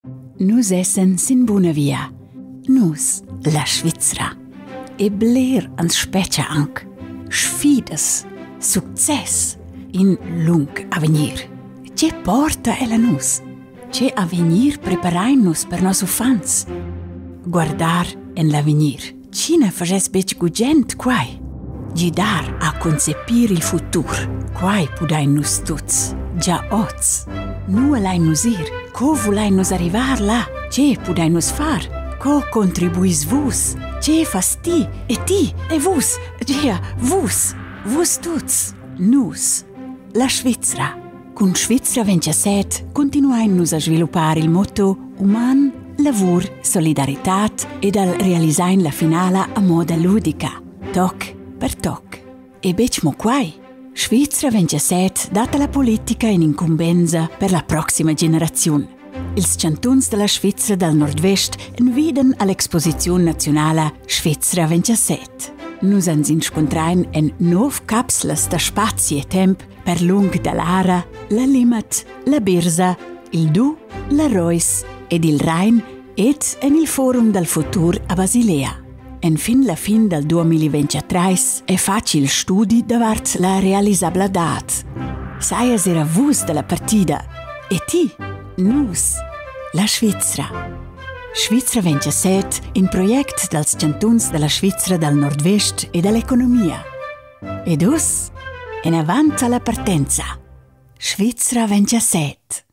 Nus essen sin buna via. Nus, la Svizra. E bler ans specia anc. Sfidas, success, in lung avenir. Ce porta ella nus? Ce avenir preparain-nus per nos ufans? Guardar en l'avenir. Cina faces bec gugent quai? Gidar a concepir il futur. Quai pudain-nus tuts. Già oz. Nu alain-nus ir. Co vulain-nus arrivar là? Ce pudain-nus far? Co contribuis vus? Ce fas ti e vus? Gia, vus tuts. Nus, la Svizra. Con Svizra 27 continuain-nus a sviluppare il motto uman, lavur, solidaritat ed al realisain la finala a moda ludica. Toc per toc. E bec mo quai? Svizra 27 data la politica in incumbenza per la prossima generazione. Ils chantuns della Svizra dal Nord-Vest inviden all'Exposizione Nazionale Svizra 27. Nus ans inscontrain en 9 capsulas da spazi e temp per lung dall'Ara, la Limmat, la Birsa, il Du, la Reuss ed il Rhein ed en il Forum del Futur a Basilea. En fin la fin del 2023 è facile studi davart la realisabilità. Saias era vus della partida e ti, nus, la Svizra. Svizra 27, in project dels chantuns della Svizra del Nord-Vest e dell'economia. Ed us, en avant alla partenza. Svizra 27.